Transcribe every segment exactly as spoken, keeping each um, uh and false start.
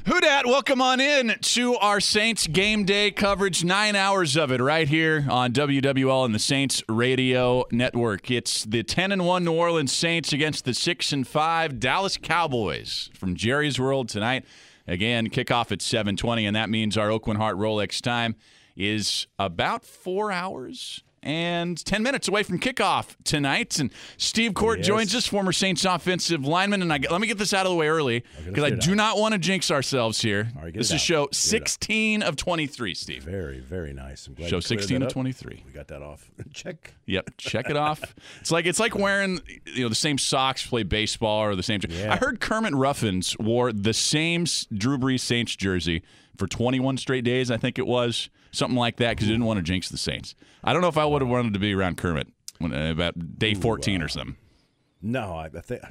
Who dat? Welcome on in to our Saints game day coverage. Nine hours of it right here on W W L and the Saints Radio Network. It's the ten and one New Orleans Saints against the six and five Dallas Cowboys from Jerry's World tonight. Again, kickoff at seven twenty, and that means our Oakland Heart Rolex time is about four hours and ten minutes away from kickoff tonight. And Steve Court yes. joins us, former Saints offensive lineman. And I, let me get this out of the way early because I do out. not want to jinx ourselves here. Right, this is show sixteen of twenty-three, Steve. Very, very nice. I'm glad show sixteen of twenty-three. We got that off. Check. Yep, check it off. It's like it's like wearing you know the same socks, play baseball, or the same. Yeah. I heard Kermit Ruffins wore the same Drew Brees Saints jersey for twenty-one straight days. I think it was. Something like that because he didn't want to jinx the Saints. I don't know if I would have wanted to be around Kermit when, uh, about day fourteen Ooh, uh, or something. No, I, I think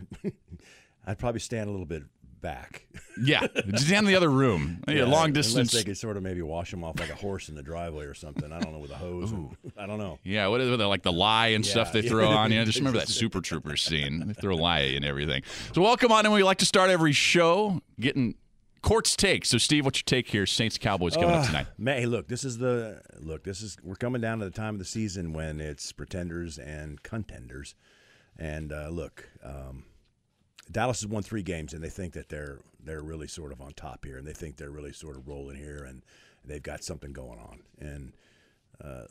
I'd probably stand a little bit back. Yeah, just stand in the other room. Yeah, long distance. Unless they could sort of maybe wash them off like a horse in the driveway or something. I don't know, with a hose. And, I don't know. Yeah, what is it, like the lie and yeah, stuff they yeah. throw on you? Just remember that Super Troopers scene. They throw lie and everything. So welcome on in. We like to start every show getting Court's take. So, Steve, what's your take here? Saints Cowboys coming uh, up tonight. Man, hey, look, this is the look. This is we're coming down to the time of the season when it's pretenders and contenders. And uh, look, um, Dallas has won three games, and they think that they're they're really sort of on top here, and they think they're really sort of rolling here, and they've got something going on. And uh,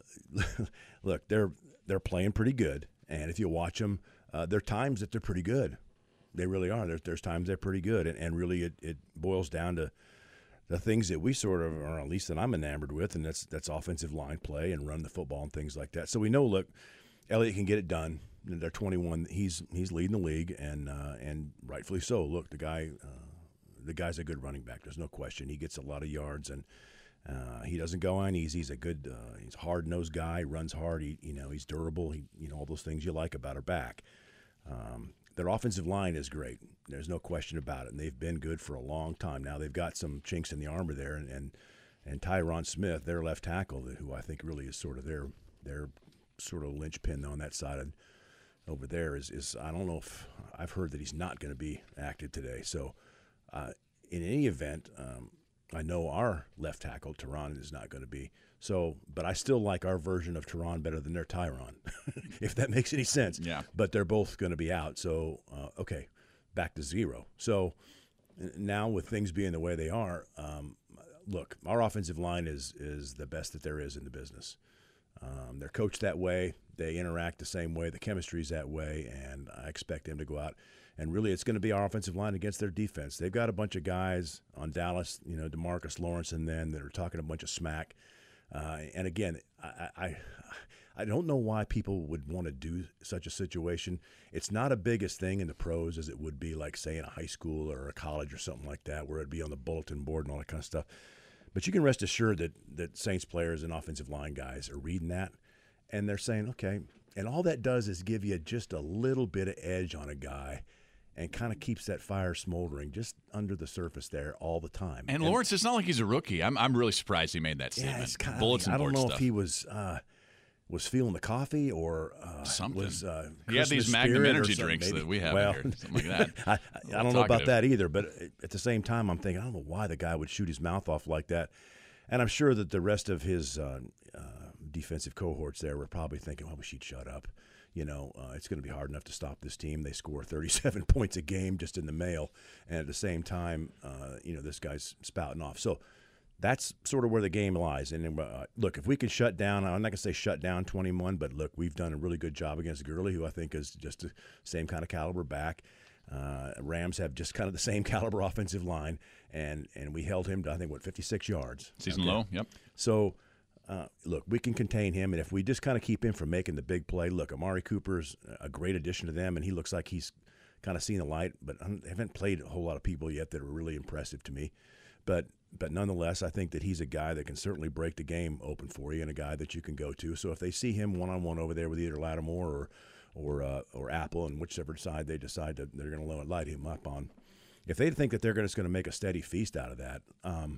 look, they're they're playing pretty good, and if you watch them, uh, there are times that they're pretty good. They really are. There's, there's times they're pretty good, and, and really it, it boils down to the things that we sort of, or at least that I'm enamored with, and that's that's offensive line play and run the football and things like that. So we know, look, Elliott can get it done. They're twenty-one. He's he's leading the league, and uh, and rightfully so. Look, the guy, uh, the guy's a good running back. There's no question. He gets a lot of yards, and uh, he doesn't go on easy. He's a good, uh, he's a hard-nosed guy. Runs hard. He you know he's durable. He you know all those things you like about our back. Um, Their offensive line is great. There's no question about it, and they've been good for a long time. Now they've got some chinks in the armor there, and and, and Tyron Smith, their left tackle, who I think really is sort of their their sort of linchpin on that side of, over there is is I don't know if I've heard that he's not going to be active today. So uh, in any event, um, I know our left tackle Tyron is not going to be. So, but I still like our version of Tyron better than their Tyron, if that makes any sense. Yeah. But they're both going to be out. So, uh, okay, back to zero. So now with things being the way they are, um, look, our offensive line is is the best that there is in the business. Um, they're coached that way. They interact the same way. The chemistry's that way, and I expect them to go out. And really, it's going to be our offensive line against their defense. They've got a bunch of guys on Dallas, you know, DeMarcus Lawrence and then that are talking a bunch of smack. Uh, and again, I, I I don't know why people would want to do such a situation. It's not a biggest thing in the pros as it would be like, say, in a high school or a college or something like that, where it'd be on the bulletin board and all that kind of stuff. But you can rest assured that, that Saints players and offensive line guys are reading that, and they're saying, okay, and all that does is give you just a little bit of edge on a guy and kind of keeps that fire smoldering just under the surface there all the time. And, and Lawrence, it's not like he's a rookie. I'm I'm really surprised he made that statement. Yeah, it's kind of, Bulletin I don't board know stuff. if he was uh, was feeling the coffee or uh, something. Was, uh, he had these Christmas Magnum spirit or energy something, drinks maybe. that we have well, in here, something like that. I, I don't know about talkative. that either, but at the same time, I'm thinking, I don't know why the guy would shoot his mouth off like that. And I'm sure that the rest of his uh, uh, defensive cohorts there were probably thinking, well, we should shut up. You know, uh, it's going to be hard enough to stop this team. They score thirty-seven points a game just in the mail. And at the same time, uh, you know, this guy's spouting off. So that's sort of where the game lies. And uh, look, if we can shut down, I'm not going to say shut down twenty-one, but look, we've done a really good job against Gurley, who I think is just the same kind of caliber back. Uh, Rams have just kind of the same caliber offensive line, and, and we held him to, I think, what, fifty-six yards. Season okay. low, yep. So, uh, look, we can contain him, and if we just kind of keep him from making the big play, look, Amari Cooper's a great addition to them, and he looks like he's kind of seen the light, but I haven't played a whole lot of people yet that are really impressive to me. But but nonetheless, I think that he's a guy that can certainly break the game open for you and a guy that you can go to. So if they see him one-on-one over there with either Lattimore or or uh, or Apple, and whichever side they decide that they're going to light him up on, if they think that they're just going to make a steady feast out of that, um,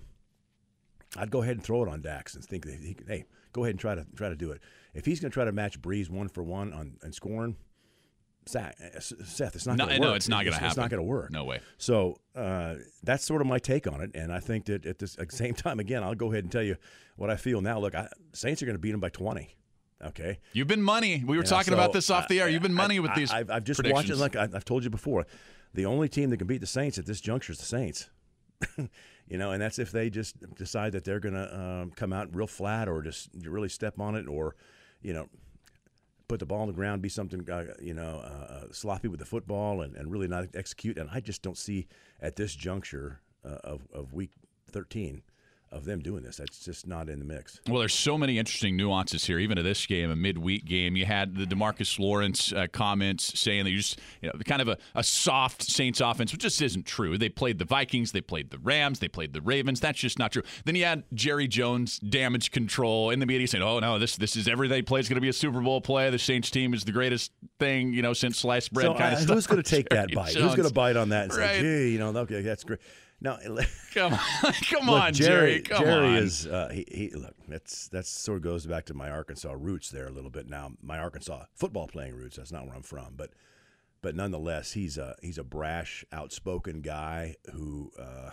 I'd go ahead and throw it on Dax and think that he can, hey, go ahead and try to try to do it. If he's going to try to match Breeze one for one on and scoring, Seth, it's not no, going to work. No, it's not going to happen. It's not going to work. No way. So uh, that's sort of my take on it, and I think that at the same time, again, I'll go ahead and tell you what I feel now. Look, I, Saints are going to beat them by twenty. Okay. You've been money. We were yeah, talking so about this off the air. You've been money I, with these. I, I've, I've just watched it. Like I've told you before, the only team that can beat the Saints at this juncture is the Saints. You know, and that's if they just decide that they're going to um, come out real flat, or just really step on it, or you know, put the ball on the ground, be something, uh, you know, uh, sloppy with the football, and, and really not execute. And I just don't see at this juncture uh, of of week thirteen of them doing this. That's just not in the mix. Well, there's so many interesting nuances here, even to this game, a midweek game. You had the DeMarcus Lawrence uh, comments saying that you just, you know, kind of a, a soft Saints offense, which just isn't true. They played the Vikings, they played the Rams, they played the Ravens. That's just not true. Then you had Jerry Jones, damage control, in the media saying, oh, no, this this is everything play is going to be a Super Bowl play. The Saints team is the greatest thing, you know, since sliced bread so, kind uh, of stuff. Who's going to take that bite? Jones. Who's going to bite on that and say, right. gee, you know, okay, that's great. No, come on, come look, on, Jerry. Jerry. Come Jerry on. is uh, he, he. Look, that's that's sort of goes back to my Arkansas roots there a little bit. Now, my Arkansas football playing roots. That's not where I'm from, but but nonetheless, he's a he's a brash, outspoken guy who uh,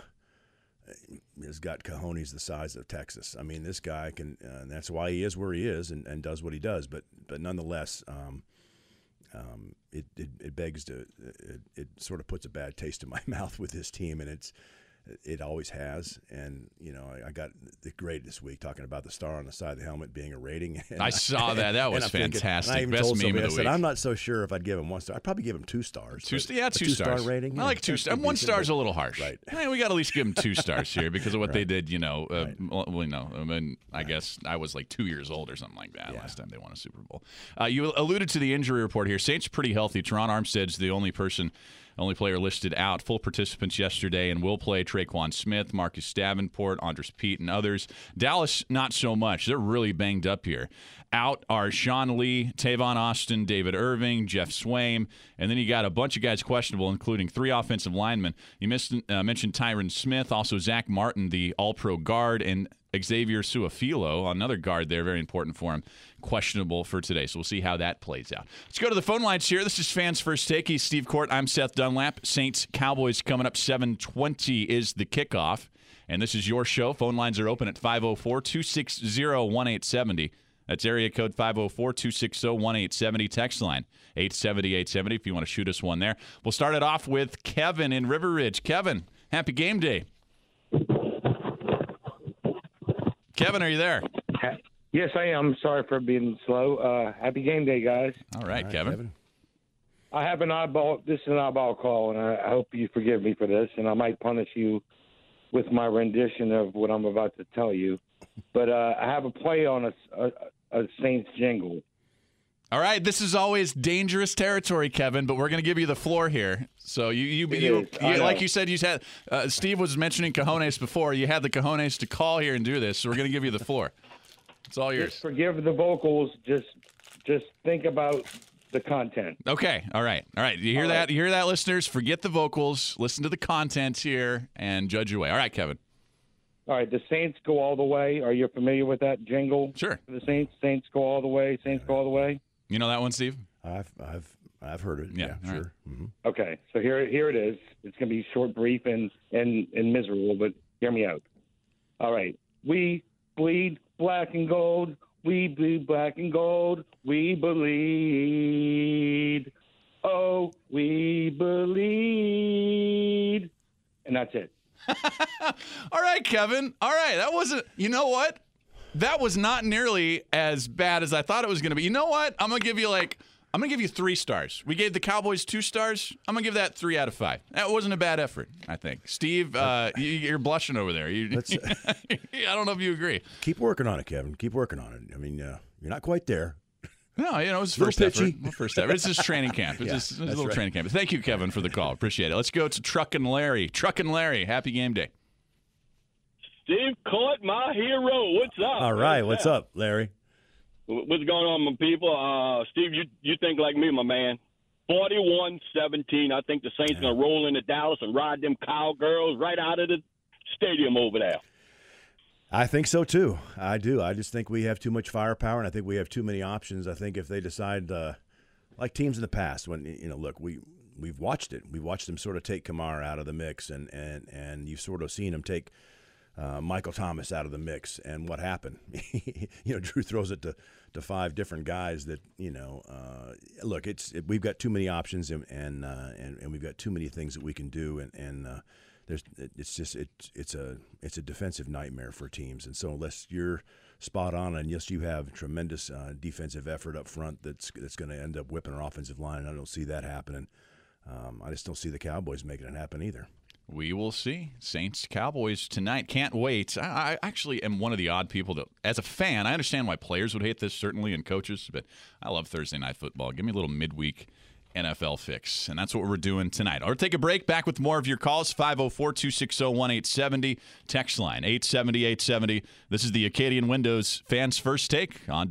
has got cojones the size of Texas. I mean, this guy can, uh, and that's why he is where he is and, and does what he does. But but nonetheless. Um, Um, it, it it begs to it, it sort of puts a bad taste in my mouth with this team, and it's it always has. And you know, I, I got the grade this week talking about the star on the side of the helmet being a rating. And I saw that. That was fantastic. Thinking, I even Best told meme somebody, of the I said, week. I'm not so sure if I'd give him one star. I'd probably give him two stars. Two, yeah, two, two stars. star rating. I like two stars. One star is a little harsh. Right. Hey, we got to at least give them two stars here because of what right. they did. You know, uh, right. well, you know. I mean, I right. guess I was like two years old or something like that yeah. last time they won a Super Bowl. Uh, you alluded to the injury report here. Saints pretty healthy. Teron Armstead's the only person. Only player listed out. Full participants yesterday and will play Traquan Smith, Marcus Davenport, Andres Pete, and others. Dallas, not so much. They're really banged up here. Out are Sean Lee, Tavon Austin, David Irving, Jeff Swaim, and then you got a bunch of guys questionable, including three offensive linemen. You missed, uh, mentioned Tyron Smith, also Zach Martin, the all-pro guard, and Xavier Suafilo, another guard there, very important for him, questionable for today. So we'll see how that plays out. Let's go to the phone lines here. This is Fans First Take. He's Steve Court. I'm Seth Dunlap. Saints Cowboys coming up. seven twenty is the kickoff. And this is your show. Phone lines are open at five oh four, two six zero, one eight seven zero. That's area code five oh four, two six zero, one eight seven zero. Text line eight seven zero, eight seven zero if you want to shoot us one there. We'll start it off with Kevin in River Ridge. Kevin, happy game day. Kevin, are you there? Yes, I am. Sorry for being slow. Uh, happy game day, guys. All right, All right Kevin. Kevin. I have an oddball. This is an oddball call, and I, I hope you forgive me for this, and I might punish you with my rendition of what I'm about to tell you. But uh, I have a play on a, a, a Saints jingle. All right, this is always dangerous territory, Kevin, but we're going to give you the floor here. So you, you, It you, is. you I know. like you said, you had uh, Steve was mentioning cojones before. You had the cojones to call here and do this, so we're going to give you the floor. It's all yours. Just forgive the vocals. Just, just think about the content. Okay, all right, all right. You hear All that? right. You hear that, listeners? Forget the vocals. Listen to the content here and judge your way. All right, Kevin. All right, the Saints go all the way. Are you familiar with that jingle? Sure. The Saints, Saints go all the way. Saints go all the way. You know that one, Steve? I've I've I've heard it. Yeah, Yeah, all sure. Mm-hmm. Okay, so here here it is. It's going to be short, brief, and, and, and miserable, but hear me out. All right. We bleed black and gold. We bleed black and gold. We bleed. Oh, we bleed. And that's it. All right, Kevin. All right, that wasn't. You know what? That was not nearly as bad as I thought it was going to be. You know what? I'm going to give you like I'm going to give you three stars. We gave the Cowboys two stars. I'm going to give that three out of five. That wasn't a bad effort, I think. Steve, uh, you, you're blushing over there. You, Let's, uh, I don't know if you agree. Keep working on it, Kevin. Keep working on it. I mean, uh, you're not quite there. No, you know, it was Little first effort. pitchy. Well, first effort. It's just training camp. It's Yeah, just it's a that's little right. training camp. Thank you, Kevin, for the call. Appreciate it. Let's go to Truck and Larry. Truck and Larry, happy game day. Steve Court, my hero. What's up? All right, what's up, Larry? What's going on, my people? Uh, Steve, you you think like me, my man. forty-one seventeen. I think the Saints going to roll into Dallas and ride them cowgirls right out of the stadium over there. I think so, too. I do. I just think we have too much firepower, and I think we have too many options. I think if they decide uh, like teams in the past when you know, look, we we've watched it. We've watched them sort of take Kamara out of the mix, and and and you've sort of seen them take uh, Michael Thomas out of the mix. And what happened? you know, Drew throws it to, to five different guys that you know. Uh, look, it's it, we've got too many options, and and, uh, and and we've got too many things that we can do, and and. Uh, There's, it's just it, it's a it's a defensive nightmare for teams, and so unless you're spot on, and yes, you have tremendous uh, defensive effort up front that's that's going to end up whipping our offensive line, and I don't see that happening. Um, I just don't see the Cowboys making it happen either. We will see. Saints Cowboys tonight. Can't wait. I, I actually am one of the odd people that, as a fan, I understand why players would hate this, certainly, and coaches, but I love Thursday night football. Give me a little midweek N F L fix, and that's what we're doing tonight. Or take a break. Back with more of your calls. five oh four, two six oh, one eight seven oh. Text line eight seven oh, eight seven oh. This is the Acadian Windows Fans First Take on.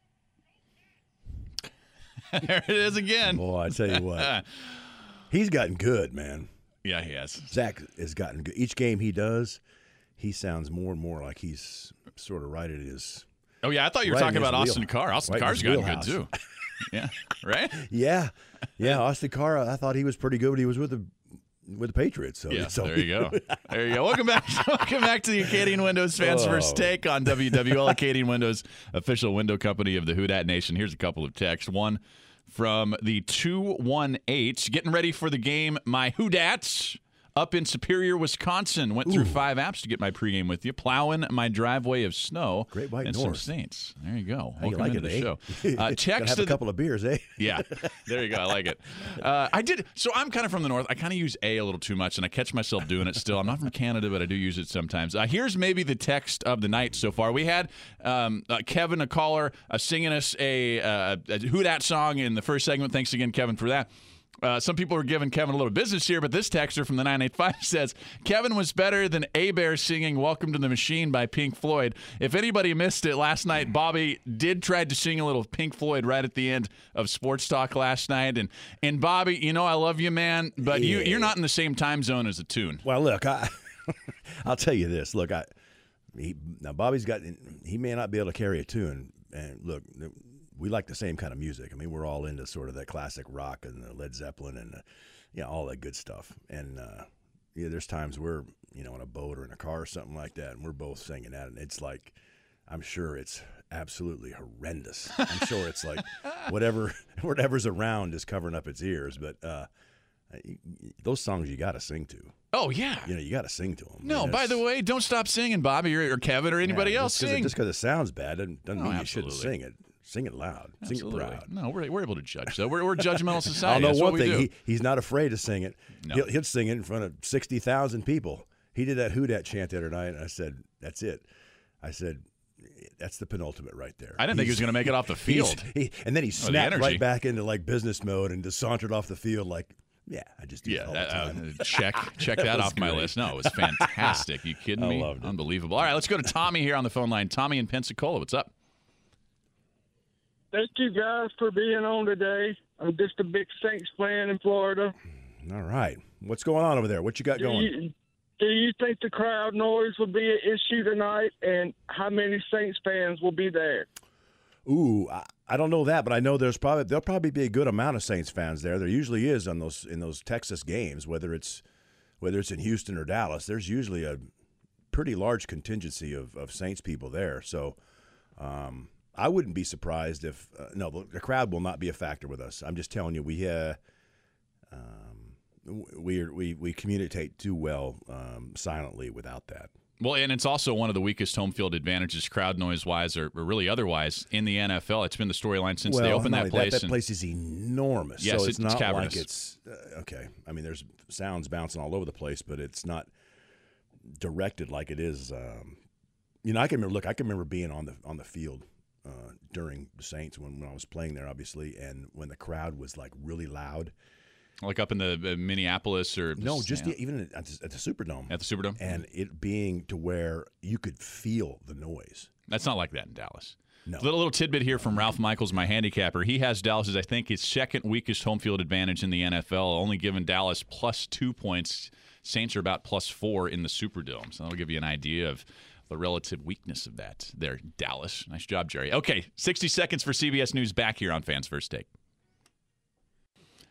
There it is again. Boy, I tell you what, he's gotten good, man. Yeah, he has. Zach has gotten good. Each game he does, he sounds more and more like he's sort of right at his. Oh yeah, I thought you were right talking about Austin wheel, Carr. Austin right Carr's gotten wheelhouse. good too. Yeah, right? Yeah, yeah. Austin Carr, I thought he was pretty good when he was with the with the Patriots. So, yeah, so. there you go. There you go. Welcome back. Welcome back to the Acadian Windows Fans Oh. First Take on W W L, Acadian Windows, official window company of the Who Dat Nation. Here's a couple of texts. One from the two one eight. Getting ready for the game. My Who Dats up in Superior, Wisconsin. Went through Ooh. five apps to get my pregame with you. Plowing my driveway of snow. Great White and North. some Saints. There you go. How you Welcome like into it, the eh? show. Uh, Gotta text have to a the- couple of beers, eh? Yeah, there you go. I like it. Uh, I did. So I'm kind of from the north. I kind of use A a little too much, and I catch myself doing it still. I'm not from Canada, but I do use it sometimes. Uh, here's maybe the text of the night so far. We had um, uh, Kevin, a caller, uh, singing us a, uh, a Who Dat song in the first segment. Thanks again, Kevin, for that. Uh, some people are giving Kevin a little business here, but this texter from the nine eight five says, Kevin was better than A-Bear singing Welcome to the Machine by Pink Floyd. If anybody missed it last night, Bobby did try to sing a little Pink Floyd right at the end of Sports Talk last night. And and Bobby, you know I love you, man, but you, Yeah. you're not in the same time zone as the tune. Well, look, I, I'll tell you this. Look, I he, now Bobby's got he may not be able to carry a tune, and look, we like the same kind of music. I mean, we're all into sort of that classic rock and the Led Zeppelin and the, you know, all that good stuff. And uh, yeah, there's times we're you know in a boat or in a car or something like that, and we're both singing that, and it's like, I'm sure it's absolutely horrendous. I'm sure it's like whatever whatever's around is covering up its ears, but. Uh, Those songs you got to sing to. Oh, yeah. You know, you got to sing to them. No, by the way, don't stop singing, Bobby or, or Kevin or anybody else. Just Sing. because it sounds bad doesn't, doesn't No, mean you shouldn't absolutely. sing it. Sing it loud. Absolutely. Sing it proud. No, we're, we're able to judge. So we're, we're a judgmental I'll society. know That's one what we thing. do. He, he's not afraid to sing it. No. He'll, he'll sing it in front of sixty thousand people. He did that Who Dat chant the other night, and I said, that's it. I said, that's the penultimate right there. I didn't think he was going to make it off the He's- field. He, and then he the snapped energy. right back into like business mode and just sauntered off the field like, yeah, I just do Yeah, that all that, the time. uh, check check that, That was off my great. list. No, it was fantastic. You kidding I me? loved it. Unbelievable. All right, let's go to Tommy here on the phone line. Tommy in Pensacola. What's up? Thank you guys for being on today. I'm just a big Saints fan in Florida. All right. What's going on over there? What you got Do going? you, do you think the crowd noise will be an issue tonight? And how many Saints fans will be there? Ooh, I, I don't know that, but I know there's probably there'll probably be a good amount of Saints fans there. There usually is on those in those Texas games, whether it's whether it's in Houston or Dallas. There's usually a pretty large contingency of, of Saints people there. So um, I wouldn't be surprised if uh, no, the, the crowd will not be a factor with us. I'm just telling you, we uh, um, we we we communicate too well um, silently without that. Well, and it's also one of the weakest home field advantages, crowd noise wise, or, or really otherwise, in the N F L. It's been the storyline since well, they opened not that only place. That, that and- place is enormous. Yes, so it's, it- it's not cavernous. like it's uh, okay. I mean, there's sounds bouncing all over the place, but it's not directed like it is. Um, you know, I can remember. Look, I can remember being on the on the field uh, during the Saints when, when I was playing there, obviously, and when the crowd was like really loud. like up in the uh, Minneapolis or No, just yeah, the, even at the, at the Superdome, at the Superdome. and it being to where you could feel the noise. That's not like that in Dallas. No. Little, little tidbit here from Ralph Michaels, my handicapper. He has Dallas as, I think, his second weakest home field advantage in the N F L, only giving Dallas plus two points. Saints are about plus four in the Superdome. So that'll give you an idea of the relative weakness of that there, Dallas. Nice job, Jerry. Okay, sixty seconds for C B S News back here on Fans First Take.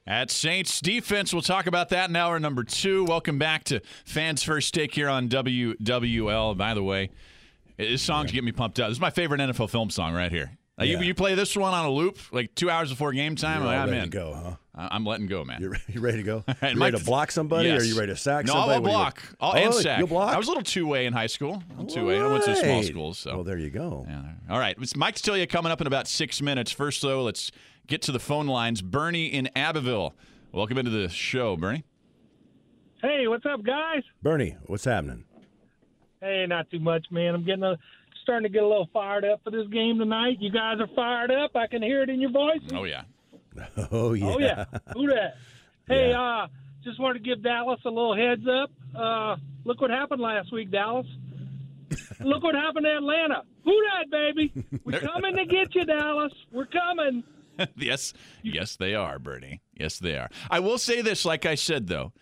At Saints defense, we'll talk about that in hour number two. Welcome back to Fans First Take here on W W L. By the way, this song's yeah. getting me pumped up. This is my favorite N F L film song right here. Uh, yeah. you, you play this one on a loop, like two hours before game time. You're like, all I'm ready in. to go, huh? I'm letting go, man. You're, you ready to go? You Mike, ready to block somebody, yes. or are you ready to sack no, somebody? No, I'll block. I'll oh, and sack. You'll block? I was a little two-way in high school. Two-way. I went to small schools. So. Well, there you go. Yeah. All right. It's Mike Detillier coming up in about six minutes. First, though, let's get to the phone lines. Bernie in Abbeville. Welcome into the show, Bernie. Hey, what's up, guys? Bernie, what's happening? Hey, not too much, man. I'm getting a, starting to get a little fired up for this game tonight. You guys are fired up. I can hear it in your voices. Oh, yeah. Oh, yeah. Oh, yeah. Who that? Hey, Yeah. uh, just wanted to give Dallas a little heads up. Uh, look what happened last week, Dallas. Look what happened to Atlanta. Who that, baby? We're coming to get you, Dallas. We're coming. yes, yes, they are, Bernie. Yes, they are. I will say this, like I said, though.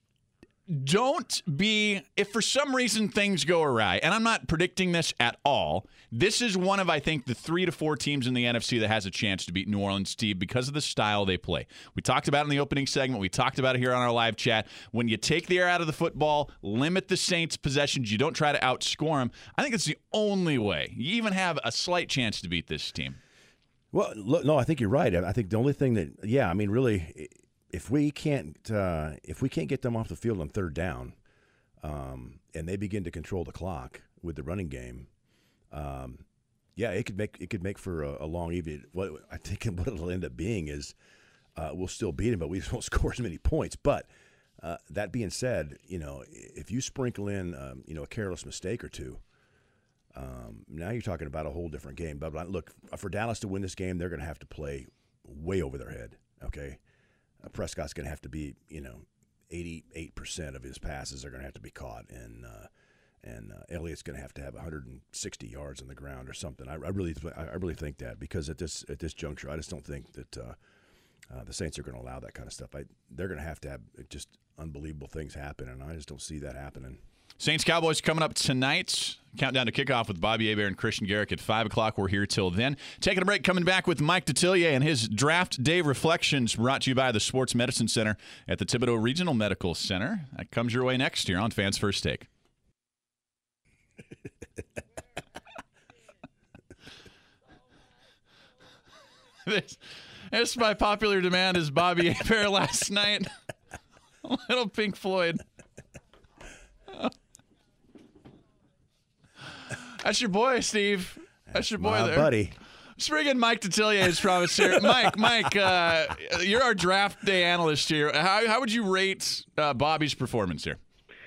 Don't be, if for some reason things go awry, and I'm not predicting this at all, this is one of, I think, the three to four teams in the N F C that has a chance to beat New Orleans, Steve, because of the style they play. We talked about it in the opening segment. We talked about it here on our live chat. When you take the air out of the football, limit the Saints' possessions, you don't try to outscore them, I think it's the only way. You even have a slight chance to beat this team. Well, look, no, I think you're right. I think the only thing that, yeah, I mean, really, if we can't, uh, if we can't get them off the field on third down, um, and they begin to control the clock with the running game, um, yeah, it could make it could make for a, a long evening. What I think what it'll end up being is uh, we'll still beat them, but we just won't score as many points. But uh, that being said, you know, if you sprinkle in, um, you know, a careless mistake or two. Um, now you're talking about a whole different game. But look, for Dallas to win this game, they're going to have to play way over their head. Okay, uh, Prescott's going to have to be, you know, eighty-eight percent of his passes are going to have to be caught, and uh, and uh, Elliott's going to have to have one hundred sixty yards on the ground or something. I, I really, I really think that because at this at this juncture, I just don't think that uh, uh, the Saints are going to allow that kind of stuff. I, they're going to have to have just unbelievable things happen, and I just don't see that happening. Saints Cowboys coming up tonight. Countdown to kickoff with Bobby Hebert and Christian Garrick at five o'clock. We're here till then. Taking a break, coming back with Mike Detillier and his Draft Day Reflections, brought to you by the Sports Medicine Center at the Thibodaux Regional Medical Center. That comes your way next year on Fans First Take. this, this by popular demand is Bobby Hebert last night. A little Pink Floyd. That's your boy, Steve. That's your boy My there. buddy. Let's bring in Mike Detillier as promised here. Mike, Mike, uh, you're our draft day analyst here. How, how would you rate uh, Bobby's performance here?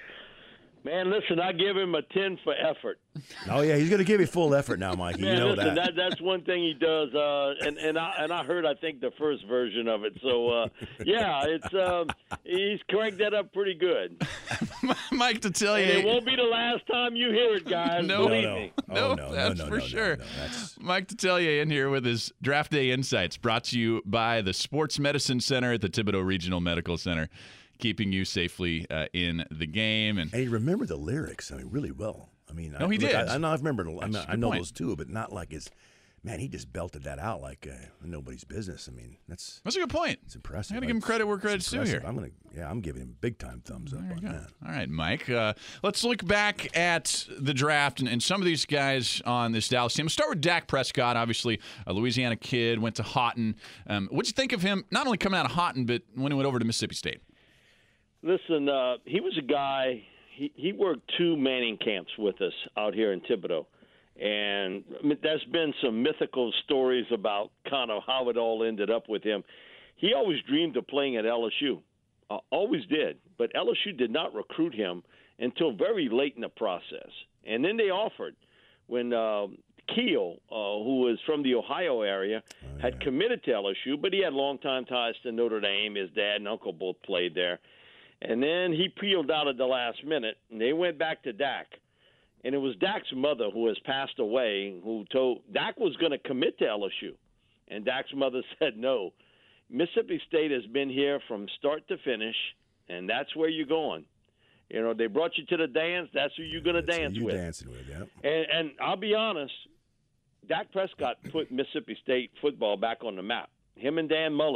Man, listen, I give him a ten for effort. Oh yeah, he's going to give you full effort now, Mike. You Man, know listen, that. that. That's one thing he does, uh, and and I and I heard I think the first version of it. So uh, yeah, it's um, he's cranked that up pretty good. Mike Detillier. And it won't be the last time you hear it, guys. No, Believe no, me. no. No, Oh, no, that's no, no, for no, sure. no, no, that's- Mike Detillier in here with his Draft Day Insights, brought to you by the Sports Medicine Center at the Thibodaux Regional Medical Center, keeping you safely uh, in the game. And And he remembered the lyrics, I mean, really well. I mean, No, I, he look, did. I, I know I've remembered. I, That's a I good know point. those too, but not like his. Man, he just belted that out like uh, nobody's business. I mean, that's that's a good point. it's impressive. I gotta give him It's- credit where it's credit's due impressive. here. I'm gonna, yeah, I'm giving him big time thumbs up on that. All right, Mike. Uh, let's look back at the draft and, and some of these guys on this Dallas team. Let's start with Dak Prescott, obviously a Louisiana kid, went to Houghton. Um, what'd you think of him, not only coming out of Houghton, but when he went over to Mississippi State? Listen, uh, he was a guy. He, he worked two Manning camps with us out here in Thibodaux, and I mean, there's been some mythical stories about kind of how it all ended up with him. He always dreamed of playing at L S U, uh, always did, but L S U did not recruit him until very late in the process, and then they offered when uh, Keel, uh, who was from the Ohio area, Oh, had yeah. committed to L S U, but he had longtime ties to Notre Dame. His dad and uncle both played there. And then he peeled out at the last minute, and they went back to Dak. And it was Dak's mother, who has passed away, who told Dak was going to commit to L S U. And Dak's mother said no. Mississippi State has been here from start to finish, and that's where you're going. You know, they brought you to the dance. That's who you're going to That's who dance you with. dancing with, yeah. And, and I'll be honest, Dak Prescott put Mississippi State football back on the map. Him and Dan Mullen,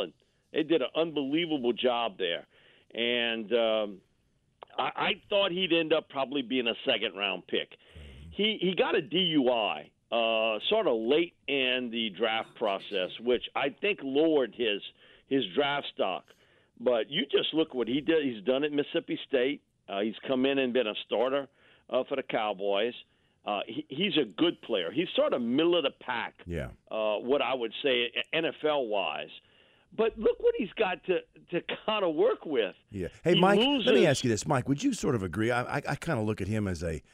They did an unbelievable job there. And um, I, I thought he'd end up probably being a second-round pick. He he got a D U I uh, sort of late in the draft process, which I think lowered his his draft stock. But you just look what he did. He's done at Mississippi State. Uh, he's come in and been a starter uh, for the Cowboys. Uh, he, he's a good player. He's sort of middle of the pack, yeah. uh, what I would say N F L-wise. But look what he's got to, to kind of work with. Yeah. Hey, he Mike, loses. let me ask you this. Mike, would you sort of agree? I, I, I kind of look at him as a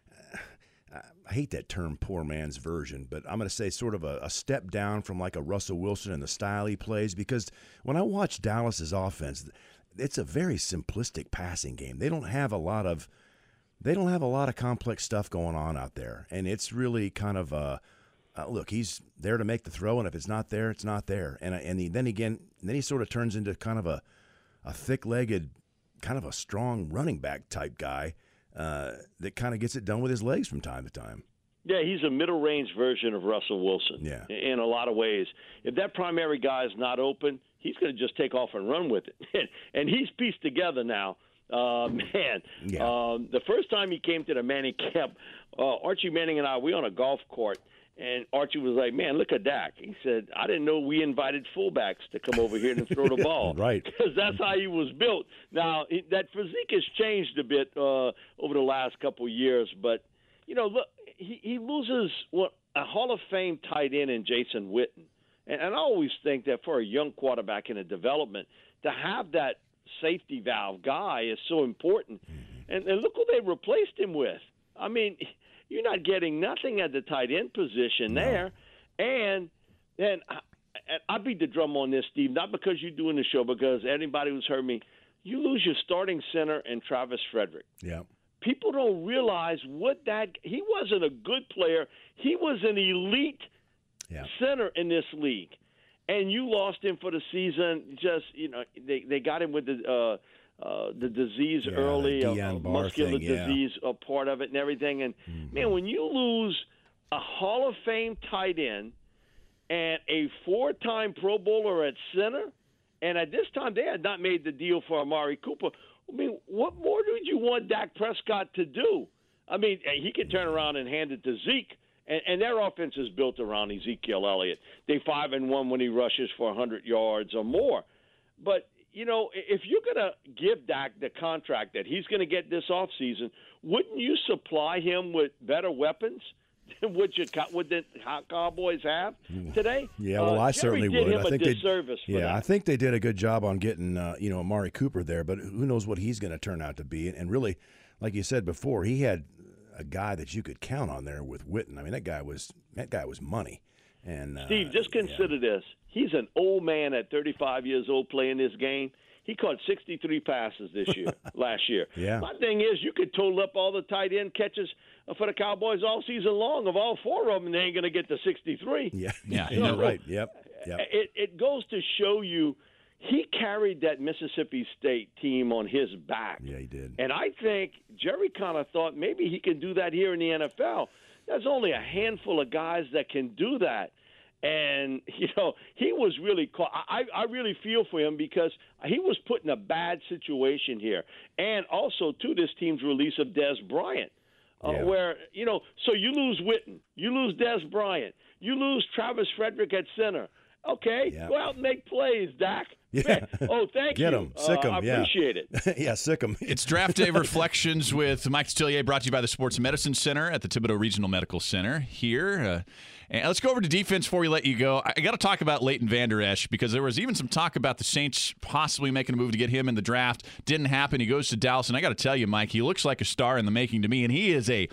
uh, – I hate that term, poor man's version, but I'm going to say sort of a, a step down from like a Russell Wilson and the style he plays, because when I watch Dallas's offense, it's a very simplistic passing game. They don't have a lot of they don't have a lot of complex stuff going on out there, and it's really kind of a uh, look. He's there to make the throw, and if it's not there, it's not there. And and he, then again, then he sort of turns into kind of a a thick-legged, kind of a strong running back type guy. Uh, that kind of gets it done with his legs from time to time. Yeah, he's a middle-range version of Russell Wilson. Yeah. In a lot of ways. If that primary guy is not open, he's going to just take off and run with it. And he's pieced together now. Uh, man, yeah. um, the first time he came to the Manning camp, uh, Archie Manning and I, we were on a golf court, and Archie was like, man, look at Dak. He said, I didn't know we invited fullbacks to come over here and throw the ball. Right. Because that's how he was built. Now, he, that physique has changed a bit uh, over the last couple of years. But, you know, look, he, he loses what, a Hall of Fame tight end in Jason Witten. And, and I always think that for a young quarterback in a development, to have that safety valve guy is so important. Mm-hmm. And, and look what they replaced him with. I mean – you're not getting nothing at the tight end position there. No. And then I, I beat the drum on this, Steve, not because you're doing the show, because anybody who's heard me, you lose your starting center and Travis Frederick. Yeah. People don't realize what that – he wasn't a good player. He was an elite yeah. center in this league. And you lost him for the season. Just, you know, they, they got him with the uh, – Uh, the disease yeah, early, the uh, muscular thing, yeah. disease, a part of it and everything. And, mm-hmm. man, when you lose a Hall of Fame tight end and a four-time Pro Bowler at center, and at this time they had not made the deal for Amari Cooper, I mean, what more did you want Dak Prescott to do? I mean, he could turn around and hand it to Zeke, and, and their offense is built around Ezekiel Elliott. They five and one when he rushes for one hundred yards or more. But you know, if you're going to give Dak the contract that he's going to get this offseason, wouldn't you supply him with better weapons than what, you, what the Cowboys have today? Yeah, well, uh, I Jerry certainly did would. Him I think a disservice they, for yeah, that. I think they did a good job on getting, uh, you know, Amari Cooper there, but who knows what he's going to turn out to be. And really, like you said before, he had a guy that you could count on there with Witten. I mean, that guy was that guy was money. And uh, Steve, just consider yeah. this. He's an old man at thirty-five years old playing this game. He caught sixty-three passes this year, last year. Yeah. My thing is, you could total up all the tight end catches for the Cowboys all season long. Of all four of them, they ain't going to get to sixty-three. Yeah, yeah, so, you're right. Yep, yep. It, it goes to show you he carried that Mississippi State team on his back. Yeah, he did. And I think Jerry kind of thought maybe he can do that here in the N F L. There's only a handful of guys that can do that. And, you know, he was really caught. I, I really feel for him because he was put in a bad situation here. And also, to this team's release of Dez Bryant, uh, yeah. where, you know, so you lose Witten, you lose Dez Bryant, you lose Travis Frederick at center. Okay, yeah. go out and make plays, Dak. Yeah. Oh, thank Get you. him. Sick him. Uh, I yeah. appreciate it. yeah, sick him. It's Draft Day Reflections with Mike Stillier, brought to you by the Sports Medicine Center at the Thibodeau Regional Medical Center here. Uh, and let's go over to defense before we let you go. I, I got to talk about Leighton Vander Esch because there was even some talk about the Saints possibly making a move to get him in the draft. Didn't happen. He goes to Dallas, and I got to tell you, Mike, he looks like a star in the making to me, and he is a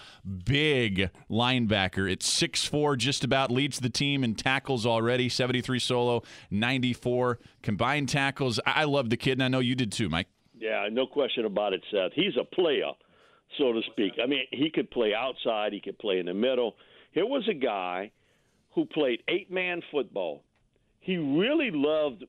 big linebacker. It's six foot four, just about, leads the team in tackles already, seventy-three solo, ninety-four combined tackles. I, I love the kid, and I know you did too, Mike. Yeah, no question about it, Seth. He's a player, so to speak. I mean, he could play outside. He could play in the middle. Here was a guy who played eight-man football. He really loved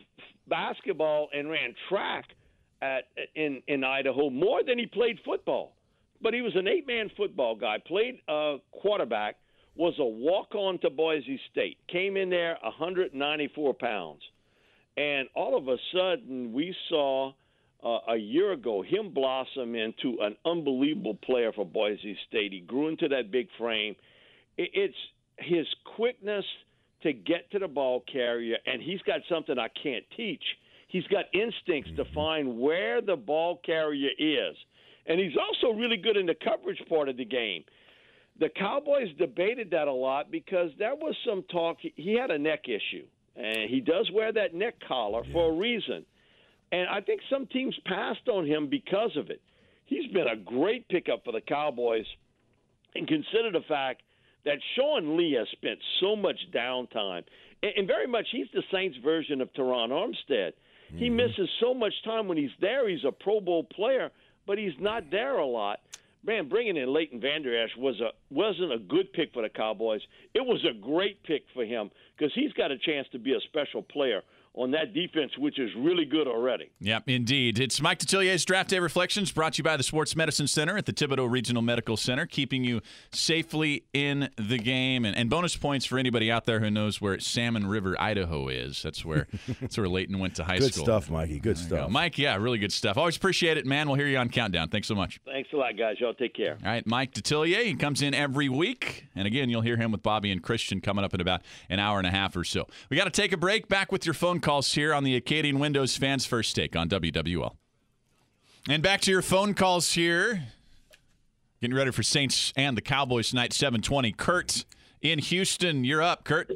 basketball and ran track at in, in Idaho more than he played football. But he was an eight-man football guy, played uh, quarterback, was a walk-on to Boise State, came in there one hundred ninety-four pounds. And all of a sudden, we saw uh, a year ago him blossom into an unbelievable player for Boise State. He grew into that big frame. It, it's his quickness to get to the ball carrier, and he's got something I can't teach. He's got instincts to find where the ball carrier is. And he's also really good in the coverage part of the game. The Cowboys debated that a lot because there was some talk. He had a neck issue, and he does wear that neck collar yeah. for a reason. And I think some teams passed on him because of it. He's been a great pickup for the Cowboys, and consider the fact that Sean Lee has spent so much downtime. And very much he's the Saints' version of Teron Armstead. Mm-hmm. He misses so much time when he's there. He's a Pro Bowl player, but he's not there a lot. Man, bringing in Leighton Vander Esch was a, wasn't a good pick for the Cowboys. It was a great pick for him because he's got a chance to be a special player on that defense, which is really good already. Yep, indeed. It's Mike Detillier's Draft Day Reflections, brought to you by the Sports Medicine Center at the Thibodaux Regional Medical Center, keeping you safely in the game. And, and bonus points for anybody out there who knows where Salmon River, Idaho is. That's where that's where Leighton went to high good school. Good stuff, Mikey. Good there stuff. Mike, yeah, really good stuff. Always appreciate it, man. We'll hear you on Countdown. Thanks so much. Thanks a lot, guys. Y'all take care. All right, Mike Detillier, he comes in every week. And again, you'll hear him with Bobby and Christian coming up in about an hour and a half or so. We got to take a break. Back with your phone calls here on the Acadian Windows Fans First Take on W W L. And back to your phone calls here. Getting ready for Saints and the Cowboys tonight, seven twenty. Kurt in Houston, you're up, Kurt.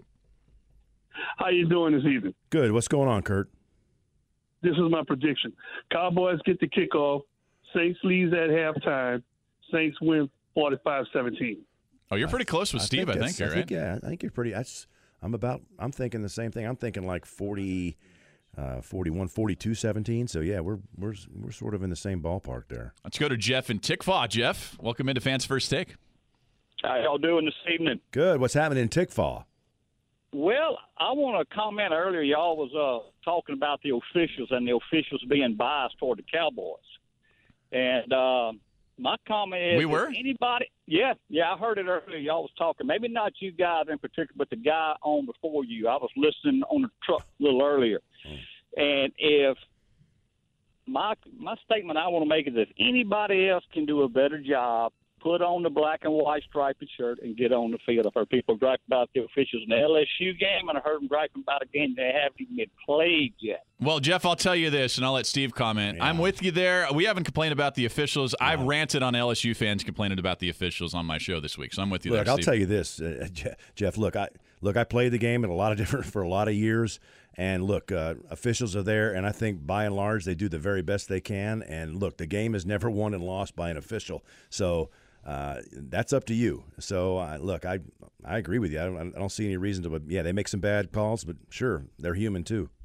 How you doing this evening? Good. What's going on, Kurt? This is my prediction. Cowboys get the kickoff. Saints leads at halftime. Saints win forty-five seventeen. Oh, you're pretty close with I Steve, think I think, I right? think, yeah, I think you're pretty. That's, I'm about. I'm thinking the same thing. I'm thinking like forty, uh, forty-one, forty-two, seventeen. So yeah, we're we're we're sort of in the same ballpark there. Let's go to Jeff in Tickfaw. Jeff, welcome into Fans First Take. How y'all doing this evening? Good. What's happening in Tickfaw? Well, I want to comment earlier. Y'all was uh, talking about the officials and the officials being biased toward the Cowboys, and uh, my comment is: we were anybody? Yeah, yeah, I heard it earlier. Y'all was talking. Maybe not you guys in particular, but the guy on before you. I was listening on the truck a little earlier, mm. and if my my statement I want to make is if anybody else can do a better job, put on the black and white striped shirt and get on the field. I've heard people gripe about the officials in the L S U game, and I heard them griping about a game they haven't even been played yet. Well, Jeff, I'll tell you this, and I'll let Steve comment. Yeah. I'm with you there. We haven't complained about the officials. Yeah. I've ranted on L S U fans complaining about the officials on my show this week, so I'm with you look, there, I'll Steve. tell you this, uh, Jeff. Look, I look. I played the game in a lot of different for a lot of years, and look, uh, officials are there, and I think by and large they do the very best they can. And look, the game is never won and lost by an official, so. Uh, that's up to you. So, uh, look, I I agree with you. I don't, I don't see any reason to, but yeah, they make some bad calls, but sure, they're human too.